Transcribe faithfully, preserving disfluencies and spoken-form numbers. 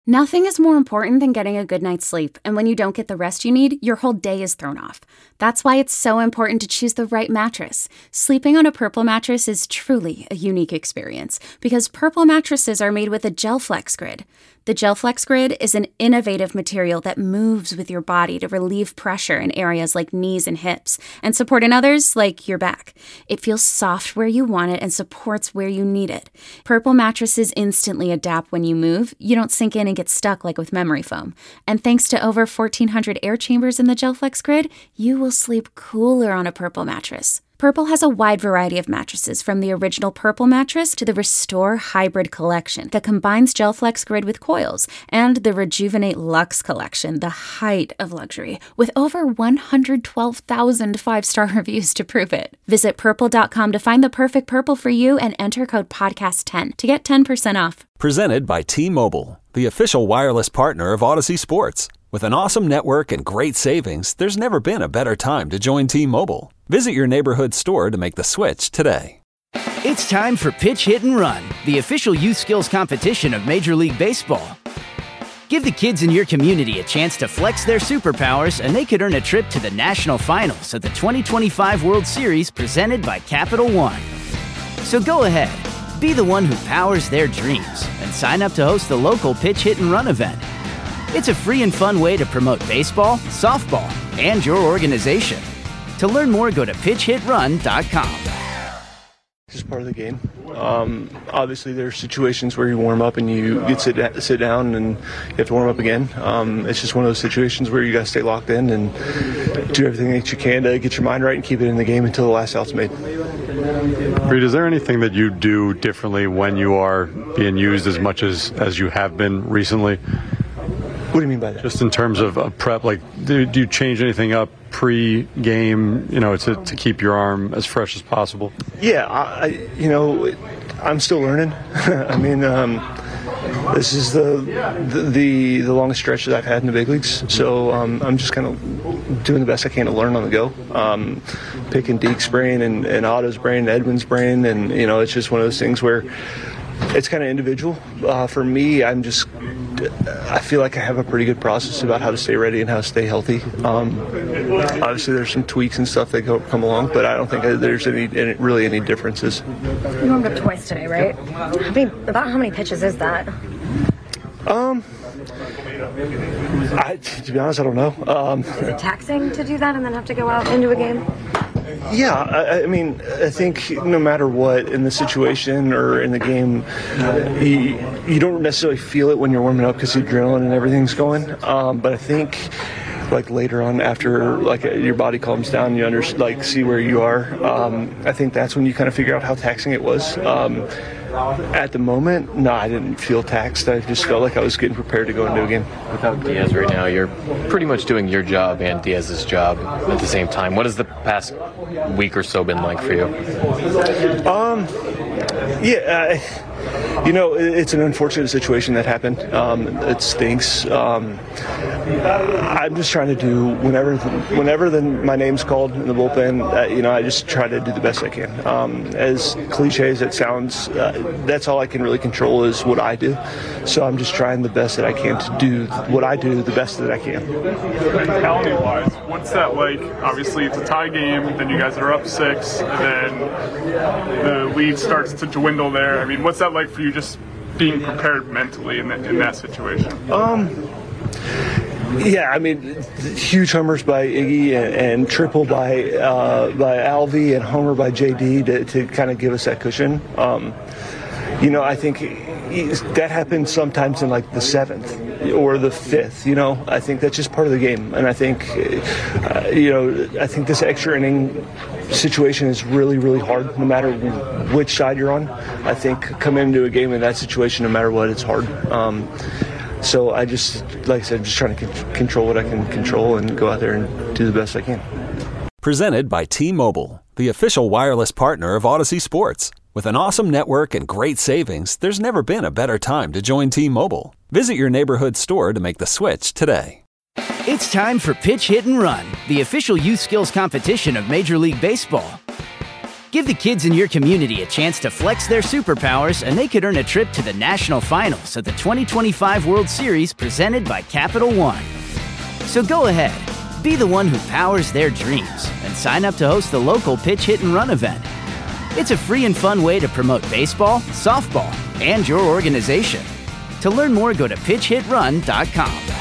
Nothing is more important than getting a good night's sleep, and when you don't get the rest you need, your whole day is thrown off. That's why it's so important to choose the right mattress. Sleeping on a Purple mattress is truly a unique experience, because Purple mattresses are made with a GelFlex Grid. The GelFlex Grid is an innovative material that moves with your body to relieve pressure in areas like knees and hips, and support in others like your back. It feels soft where you want it and supports where you need it. Purple mattresses instantly adapt when you move. You don't sink in and get stuck like with memory foam. And thanks to over fourteen hundred air chambers in the GelFlex Grid, you will sleep cooler on a Purple mattress. Purple has a wide variety of mattresses, from the original Purple mattress to the Restore Hybrid collection that combines GelFlex Grid with coils, and the Rejuvenate Luxe collection, the height of luxury, with over one hundred twelve thousand five-star reviews to prove it. Visit purple dot com to find the perfect Purple for you and enter code podcast ten to get ten percent off. Presented by T-Mobile, the official wireless partner of Odyssey Sports. With an awesome network and great savings, there's never been a better time to join T-Mobile. Visit your neighborhood store to make the switch today. It's time for Pitch, Hit, and Run, the official youth skills competition of Major League Baseball. Give the kids in your community a chance to flex their superpowers, and they could earn a trip to the national finals of the twenty twenty-five World Series presented by Capital One. So go ahead, be the one who powers their dreams, and sign up to host the local Pitch, Hit, and Run event. It's a free and fun way to promote baseball, softball, and your organization. To learn more, go to pitch hit run dot com. It's just part of the game. Um, obviously, there's situations where you warm up and you get sit sit down and you have to warm up again. Um, it's just one of those situations where you got to stay locked in and do everything that you can to get your mind right and keep it in the game until the last out's made. Reed, is there anything that you do differently when you are being used as much as, as you have been recently? What do you mean by that? Just in terms of uh, prep, like, do, do you change anything up pre-game, you know, to, to keep your arm as fresh as possible? Yeah, I, you know, I'm still learning. I mean, um, this is the, the the the longest stretch that I've had in the big leagues, so um, I'm just kind of doing the best I can to learn on the go. Um, picking Deke's brain and, and Otto's brain and Edwin's brain, and, you know, it's just one of those things where it's kind of individual. Uh, for me, I'm just, I feel like I have a pretty good process about how to stay ready and how to stay healthy. Um, obviously, there's some tweaks and stuff that go, come along, but I don't think there's any, any really any differences. You warmed up twice today, right? I mean, about how many pitches is that? Um, I, to be honest, I don't know. Um, is it taxing to do that and then have to go out into a game? Yeah, I, I mean, I think no matter what in the situation or in the game, you, you don't necessarily feel it when you're warming up because the adrenaline and everything's going. Um, but I think, like later on, after like your body calms down, you under like see where you are. Um, I think that's when you kind of figure out how taxing it was. Um, At the moment, no, I didn't feel taxed. I just felt like I was getting prepared to go into a game. Without Diaz right now, you're pretty much doing your job and Diaz's job at the same time. What has the past week or so been like for you? Um, yeah, uh, you know, it's an unfortunate situation that happened. Um, it stinks. Um, I'm just trying to do whenever, whenever the, my name's called in the bullpen. Uh, you know, I just try to do the best I can. Um, as cliche as it sounds, uh, that's all I can really control is what I do. So I'm just trying the best that I can to do what I do the best that I can. Mentality-wise, what's that like? Obviously, it's a tie game. Then you guys are up six, and then the lead starts to dwindle there. I mean, what's that like for you, just being prepared mentally in that, in that situation? Um. Yeah, I mean, huge homers by Iggy and, and triple by uh, by Alvy and homer by J D to, to kind of give us that cushion. Um, you know, I think that happens sometimes in like the seventh or the fifth. You know, I think that's just part of the game, and I think uh, you know, I think this extra inning situation is really, really hard no matter which side you're on. I think coming into a game in that situation, no matter what, it's hard. Um, So I just, like I said, I'm just trying to con- control what I can control and go out there and do the best I can. Presented by T-Mobile, the official wireless partner of Odyssey Sports. With an awesome network and great savings, there's never been a better time to join T-Mobile. Visit your neighborhood store to make the switch today. It's time for Pitch, Hit, and Run, the official youth skills competition of Major League Baseball. Give the kids in your community a chance to flex their superpowers, and they could earn a trip to the national finals of the twenty twenty-five World Series presented by Capital One. So go ahead, be the one who powers their dreams, and sign up to host the local Pitch Hit and Run event. It's a free and fun way to promote baseball, softball, and your organization. To learn more, go to pitch hit run dot com.